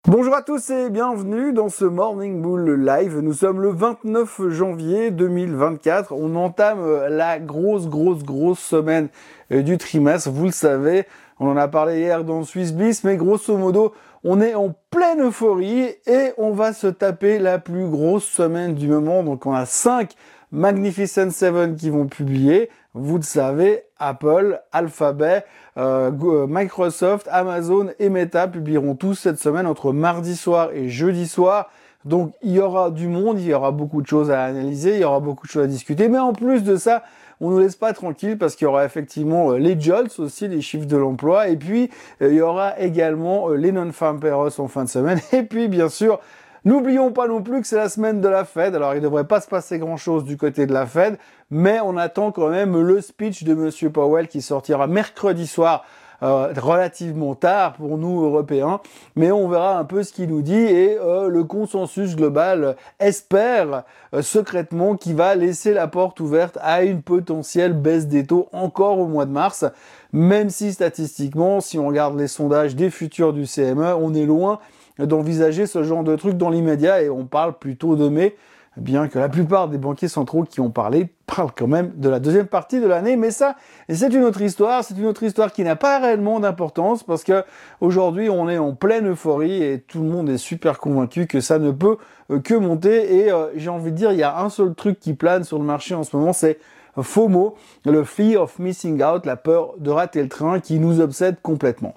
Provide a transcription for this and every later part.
Bonjour à tous et bienvenue dans ce Morning Bull Live. Nous sommes le 29 janvier 2024. On entame la grosse semaine du trimestre. Vous le savez, on en a parlé hier dans Swiss Bliss, mais grosso modo, on est en pleine euphorie et on va se taper la plus grosse semaine du moment. Donc on a 5 Magnificent Seven qui vont publier. Vous le savez, Apple, Alphabet, Microsoft, Amazon et Meta publieront tous cette semaine entre mardi soir et jeudi soir. Donc il y aura du monde, il y aura beaucoup de choses à analyser, il y aura beaucoup de choses à discuter. Mais en plus de ça, on nous laisse pas tranquille parce qu'il y aura effectivement les JOLTS aussi, les chiffres de l'emploi. Et puis il y aura également les non-farm payrolls en fin de semaine. Et puis bien sûr, n'oublions pas non plus que c'est la semaine de la Fed. Alors, il ne devrait pas se passer grand-chose du côté de la Fed, mais on attend quand même le speech de Monsieur Powell qui sortira mercredi soir, relativement tard pour nous Européens. Mais on verra un peu ce qu'il nous dit et le consensus global espère secrètement qu'il va laisser la porte ouverte à une potentielle baisse des taux encore au mois de mars. Même si statistiquement, si on regarde les sondages des futurs du CME, on est loin d'envisager ce genre de truc dans l'immédiat et on parle plutôt de mai, bien que la plupart des banquiers centraux qui ont parlé parlent quand même de la deuxième partie de l'année, mais ça, c'est une autre histoire qui n'a pas réellement d'importance parce que aujourd'hui on est en pleine euphorie et tout le monde est super convaincu que ça ne peut que monter et j'ai envie de dire, il y a un seul truc qui plane sur le marché en ce moment, c'est FOMO, le Fear of Missing Out, la peur de rater le train qui nous obsède complètement.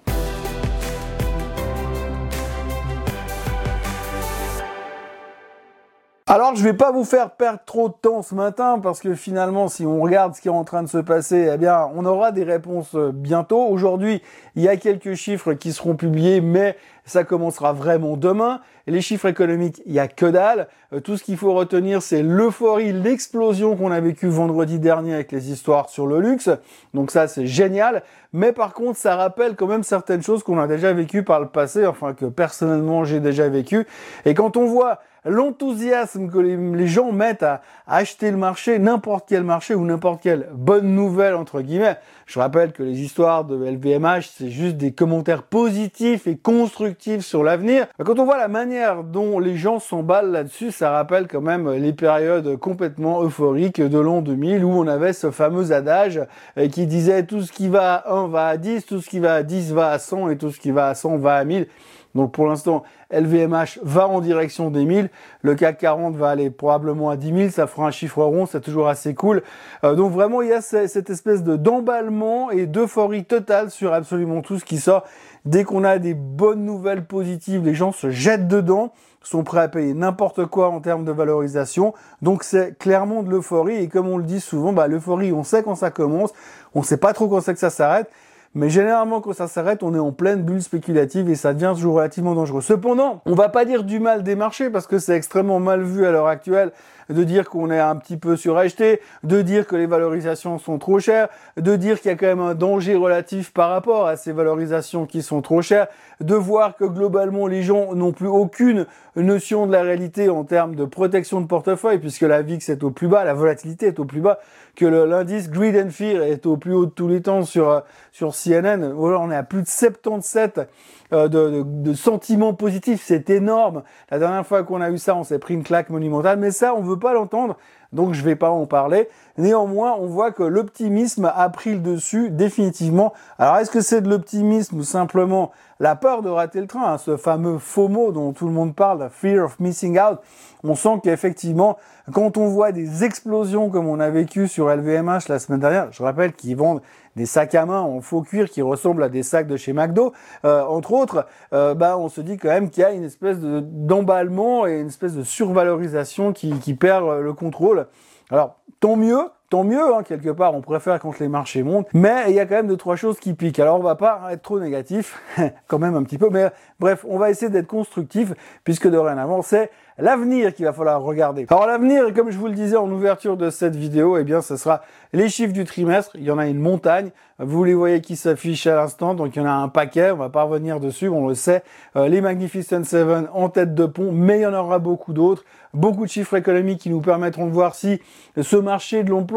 Alors, je vais pas vous faire perdre trop de temps ce matin parce que finalement, si on regarde ce qui est en train de se passer, eh bien, on aura des réponses bientôt. Aujourd'hui, il y a quelques chiffres qui seront publiés, mais ça commencera vraiment demain. Et les chiffres économiques, il y a que dalle. Tout ce qu'il faut retenir, c'est l'euphorie, l'explosion qu'on a vécue vendredi dernier avec les histoires sur le luxe. Donc ça, c'est génial. Mais par contre, ça rappelle quand même certaines choses qu'on a déjà vécues par le passé, enfin que personnellement, j'ai déjà vécu. Et quand on voit l'enthousiasme que les gens mettent à acheter le marché, n'importe quel marché ou n'importe quelle bonne nouvelle, entre guillemets. Je rappelle que les histoires de LVMH, c'est juste des commentaires positifs et constructifs sur l'avenir. Quand on voit la manière dont les gens s'emballent là-dessus, ça rappelle quand même les périodes complètement euphoriques de l'an 2000 où on avait ce fameux adage qui disait tout ce qui va à 1 va à 10, tout ce qui va à 10 va à 100 et tout ce qui va à 100 va à 1000. Donc pour l'instant, LVMH va en direction des 1000. Le CAC 40 va aller probablement à 10 000. Ça fera un chiffre rond, c'est toujours assez cool. Donc vraiment, il y a cette espèce d'emballement et d'euphorie totale sur absolument tout ce qui sort. Dès qu'on a des bonnes nouvelles positives, les gens se jettent dedans, sont prêts à payer n'importe quoi en termes de valorisation. Donc c'est clairement de l'euphorie. Et comme on le dit souvent, l'euphorie, on sait quand ça commence. On sait pas trop quand c'est que ça s'arrête. Mais généralement, quand ça s'arrête, on est en pleine bulle spéculative et ça devient toujours relativement dangereux. Cependant, on va pas dire du mal des marchés parce que c'est extrêmement mal vu à l'heure actuelle de dire qu'on est un petit peu suracheté, de dire que les valorisations sont trop chères, de dire qu'il y a quand même un danger relatif par rapport à ces valorisations qui sont trop chères, de voir que globalement les gens n'ont plus aucune notion de la réalité en termes de protection de portefeuille puisque la VIX est au plus bas, la volatilité est au plus bas, que l'indice Greed and Fear est au plus haut de tous les temps sur CNN. Voilà, on est à plus de 77 de sentiments positifs, c'est énorme. La dernière fois qu'on a eu ça, on s'est pris une claque monumentale, mais ça, on veut pas l'entendre, donc je vais pas en parler. Néanmoins, on voit que l'optimisme a pris le dessus définitivement. Alors, est-ce que c'est de l'optimisme ou simplement la peur de rater le train, ce fameux FOMO dont tout le monde parle, Fear of Missing Out? On sent qu'effectivement, quand on voit des explosions comme on a vécu sur LVMH la semaine dernière, je rappelle qu'ils vendent des sacs à main en faux cuir qui ressemblent à des sacs de chez McDo, entre autres, on se dit quand même qu'il y a une espèce d'emballement et une espèce de survalorisation qui perd le contrôle. Alors, tant mieux, quelque part, on préfère quand les marchés montent, mais il y a quand même 2-3 choses qui piquent. Alors, on va pas être trop négatif, quand même un petit peu, mais bref, on va essayer d'être constructif, puisque dorénavant, c'est l'avenir qu'il va falloir regarder. Alors l'avenir, comme je vous le disais en ouverture de cette vidéo, eh bien ce sera les chiffres du trimestre. Il y en a une montagne. Vous les voyez qui s'affichent à l'instant, donc il y en a un paquet. On va pas revenir dessus, on le sait. Les Magnificent Seven en tête de pont, mais il y en aura beaucoup d'autres. Beaucoup de chiffres économiques qui nous permettront de voir si ce marché de l'emploi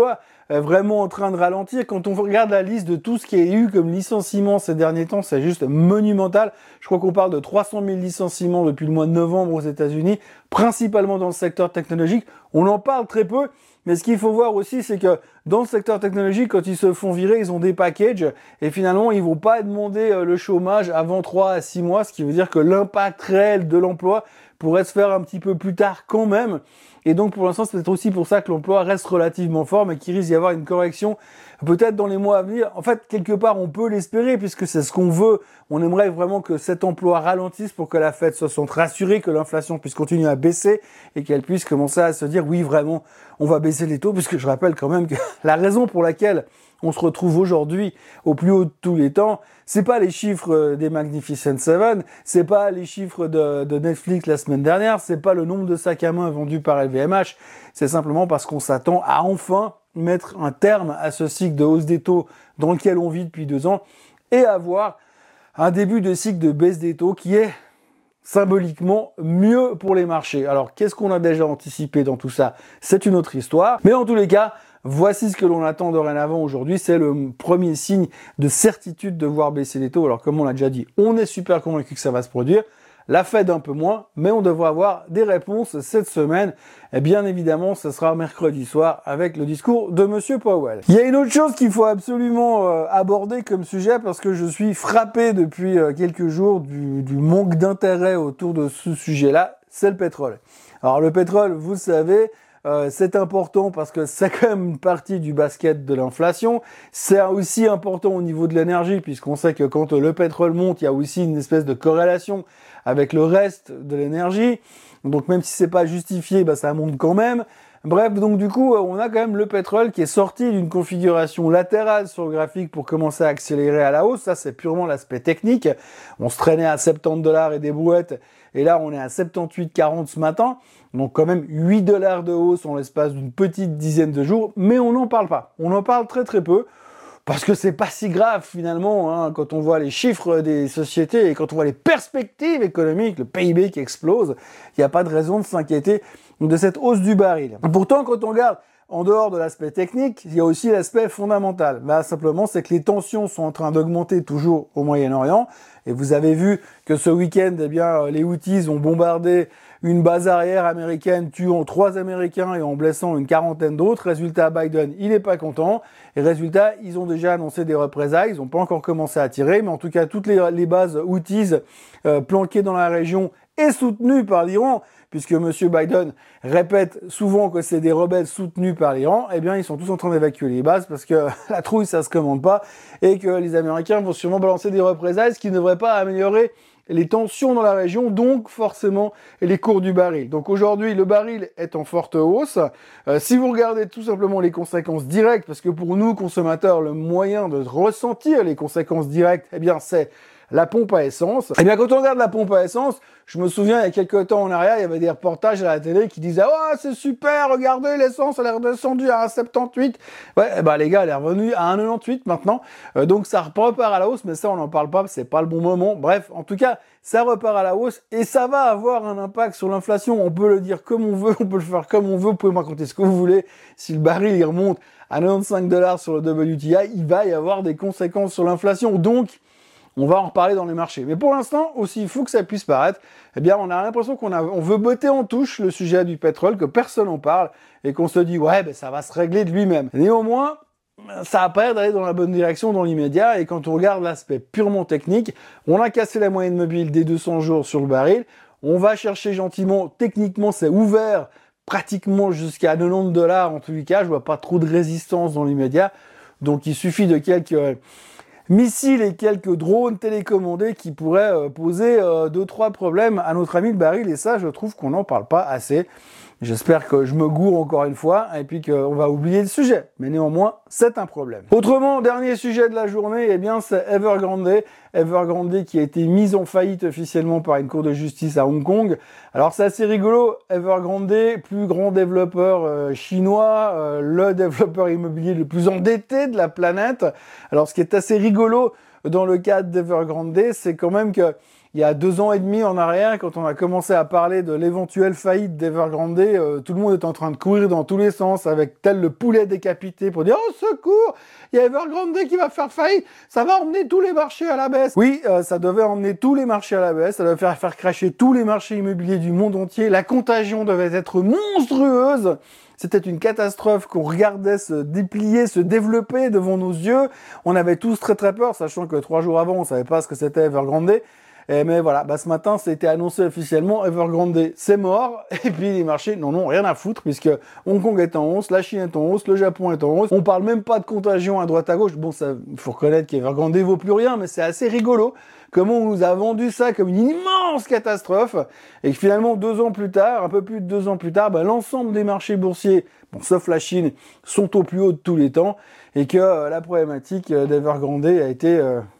vraiment en train de ralentir. Quand on regarde la liste de tout ce qui a eu comme licenciement ces derniers temps, c'est juste monumental. Je crois qu'on parle de 300 000 licenciements depuis le mois de novembre aux États-Unis, principalement dans le secteur technologique. On en parle très peu, mais ce qu'il faut voir aussi, c'est que dans le secteur technologique, quand ils se font virer, ils ont des packages et finalement, ils vont pas demander le chômage avant 3 à 6 mois, ce qui veut dire que l'impact réel de l'emploi pourrait se faire un petit peu plus tard quand même. Et donc, pour l'instant, c'est peut-être aussi pour ça que l'emploi reste relativement fort, mais qu'il risque d'y avoir une correction peut-être dans les mois à venir. En fait, quelque part, on peut l'espérer puisque c'est ce qu'on veut. On aimerait vraiment que cet emploi ralentisse pour que la Fed se sente rassurée, que l'inflation puisse continuer à baisser et qu'elle puisse commencer à se dire, oui, vraiment, on va baisser les taux, puisque je rappelle quand même que la raison pour laquelle on se retrouve aujourd'hui au plus haut de tous les temps, c'est pas les chiffres des Magnificent Seven, c'est pas les chiffres de Netflix la semaine dernière, c'est pas le nombre de sacs à main vendus par LVMH, c'est simplement parce qu'on s'attend à enfin mettre un terme à ce cycle de hausse des taux dans lequel on vit depuis 2 ans et avoir un début de cycle de baisse des taux qui est symboliquement mieux pour les marchés. Alors, qu'est-ce qu'on a déjà anticipé dans tout ça? C'est une autre histoire. Mais en tous les cas, voici ce que l'on attend dorénavant aujourd'hui. C'est le premier signe de certitude de voir baisser les taux. Alors, comme on l'a déjà dit, on est super convaincu que ça va se produire. La Fed un peu moins, mais on devrait avoir des réponses cette semaine. Et bien évidemment, ce sera mercredi soir avec le discours de Monsieur Powell. Il y a une autre chose qu'il faut absolument aborder comme sujet parce que je suis frappé depuis quelques jours du manque d'intérêt autour de ce sujet-là, c'est le pétrole. Alors le pétrole, vous le savez, c'est important parce que c'est quand même une partie du basket de l'inflation. C'est aussi important au niveau de l'énergie puisqu'on sait que quand le pétrole monte, il y a aussi une espèce de corrélation avec le reste de l'énergie. Donc même si c'est pas justifié, bah ça monte quand même. Bref, donc du coup, on a quand même le pétrole qui est sorti d'une configuration latérale sur le graphique pour commencer à accélérer à la hausse. Ça, c'est purement l'aspect technique. On se traînait à 70 $ et des brouettes. Et là, on est à 78,40 ce matin. Donc quand même 8 $ de hausse en l'espace d'une petite dizaine de jours. Mais on n'en parle pas. On en parle très très peu. Parce que c'est pas si grave finalement, hein, quand on voit les chiffres des sociétés et quand on voit les perspectives économiques, le PIB qui explose, il n'y a pas de raison de s'inquiéter de cette hausse du baril. Pourtant, quand on regarde en dehors de l'aspect technique, il y a aussi l'aspect fondamental. Bah, simplement, c'est que les tensions sont en train d'augmenter toujours au Moyen-Orient. Et vous avez vu que ce week-end, eh bien, les Houthis ont bombardé une base arrière américaine, tuant 3 Américains et en blessant une quarantaine d'autres. Résultat, Biden, il est pas content. Et résultat, ils ont déjà annoncé des représailles. Ils n'ont pas encore commencé à tirer, mais en tout cas, toutes les bases Houthis planquées dans la région et soutenues par l'Iran, puisque M. Biden répète souvent que c'est des rebelles soutenus par l'Iran, eh bien, ils sont tous en train d'évacuer les bases parce que la trouille, ça se commande pas et que les Américains vont sûrement balancer des représailles, ce qui ne devrait pas améliorer les tensions dans la région, donc forcément les cours du baril. Donc aujourd'hui, le baril est en forte hausse. Si vous regardez tout simplement les conséquences directes, parce que pour nous, consommateurs, le moyen de ressentir les conséquences directes, eh bien, c'est la pompe à essence. Eh bien, quand on regarde la pompe à essence, je me souviens, il y a quelques temps en arrière, il y avait des reportages à la télé qui disaient « Oh, c'est super, regardez, l'essence, elle est redescendue à 1,78 ». Ouais, bah les gars, elle est revenue à 1,98 maintenant. Donc, ça repart à la hausse, mais ça, on n'en parle pas, c'est pas le bon moment. Bref, en tout cas, ça repart à la hausse et ça va avoir un impact sur l'inflation. On peut le dire comme on veut, on peut le faire comme on veut. Vous pouvez me raconter ce que vous voulez. Si le baril, il remonte à 95 $ sur le WTI, il va y avoir des conséquences sur l'inflation. Donc, on va en reparler dans les marchés. Mais pour l'instant, aussi fou que ça puisse paraître, eh bien, on a l'impression on veut botter en touche le sujet du pétrole, que personne n'en parle, et qu'on se dit, ouais, ben, ça va se régler de lui-même. Néanmoins, ça a pas l'air d'aller dans la bonne direction dans l'immédiat, et quand on regarde l'aspect purement technique, on a cassé la moyenne mobile des 200 jours sur le baril, on va chercher gentiment, techniquement, c'est ouvert pratiquement jusqu'à 90 $, en tous les cas, je vois pas trop de résistance dans l'immédiat, donc il suffit de quelques missiles et quelques drones télécommandés qui pourraient poser 2-3 problèmes à notre ami le baril, et ça, je trouve qu'on n'en parle pas assez. J'espère que je me gourre encore une fois et puis qu'on va oublier le sujet. Mais néanmoins, c'est un problème. Autrement, dernier sujet de la journée, eh bien, c'est Evergrande. Evergrande qui a été mise en faillite officiellement par une cour de justice à Hong Kong. Alors, c'est assez rigolo. Evergrande, plus grand développeur chinois, le développeur immobilier le plus endetté de la planète. Alors, ce qui est assez rigolo dans le cadre d'Evergrande, c'est quand même que il y a 2 ans et demi en arrière, quand on a commencé à parler de l'éventuelle faillite d'Evergrande, tout le monde est en train de courir dans tous les sens avec tel le poulet décapité pour dire « Oh, secours, il y a Evergrande qui va faire faillite, ça va emmener tous les marchés à la baisse !» Oui, ça devait emmener tous les marchés à la baisse, ça devait faire crasher tous les marchés immobiliers du monde entier, la contagion devait être monstrueuse. C'était une catastrophe qu'on regardait se déplier, se développer devant nos yeux. On avait tous très très peur, sachant que 3 jours avant, on savait pas ce que c'était Evergrande. Mais voilà, ce matin, ça a été annoncé officiellement, Evergrande, c'est mort. Et puis les marchés n'en ont rien à foutre, puisque Hong Kong est en hausse, la Chine est en hausse, le Japon est en hausse. On parle même pas de contagion à droite à gauche. Bon, ça, il faut reconnaître qu'Evergrande vaut plus rien, mais c'est assez rigolo. Comment on nous a vendu ça comme une immense catastrophe, et que finalement 2 ans plus tard, un peu plus de 2 ans plus tard, l'ensemble des marchés boursiers, bon, sauf la Chine, sont au plus haut de tous les temps, et que la problématique d'Evergrande a été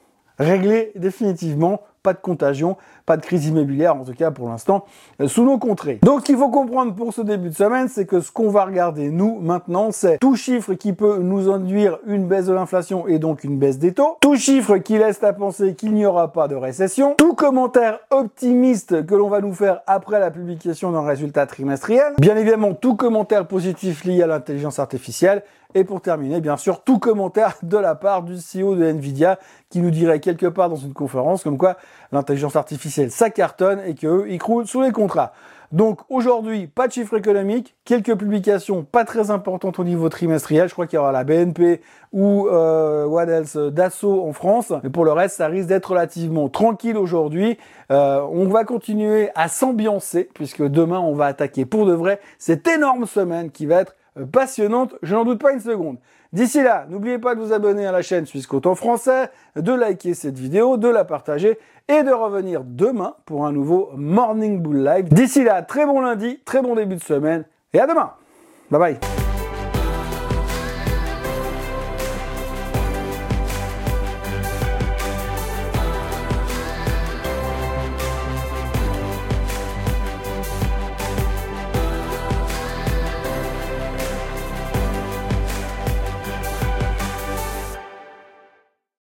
réglée définitivement. Pas de contagion, pas de crise immobilière, en tout cas pour l'instant, sous nos contrées. Donc ce qu'il faut comprendre pour ce début de semaine, c'est que ce qu'on va regarder nous maintenant, c'est tout chiffre qui peut nous induire une baisse de l'inflation et donc une baisse des taux, tout chiffre qui laisse à penser qu'il n'y aura pas de récession, tout commentaire optimiste que l'on va nous faire après la publication d'un résultat trimestriel, bien évidemment tout commentaire positif lié à l'intelligence artificielle, et pour terminer, bien sûr, tout commentaire de la part du CEO de Nvidia qui nous dirait quelque part dans une conférence comme quoi l'intelligence artificielle, ça cartonne et qu'eux, ils croulent sous les contrats. Donc aujourd'hui, pas de chiffres économiques, quelques publications pas très importantes au niveau trimestriel. Je crois qu'il y aura la BNP ou what else, Dassault en France. Mais pour le reste, ça risque d'être relativement tranquille aujourd'hui. On va continuer à s'ambiancer puisque demain, on va attaquer pour de vrai cette énorme semaine qui va être passionnante, je n'en doute pas une seconde. D'ici là, n'oubliez pas de vous abonner à la chaîne Swissquote en français, de liker cette vidéo, de la partager et de revenir demain pour un nouveau Morning Bull Live. D'ici là, très bon lundi, très bon début de semaine et à demain. Bye bye.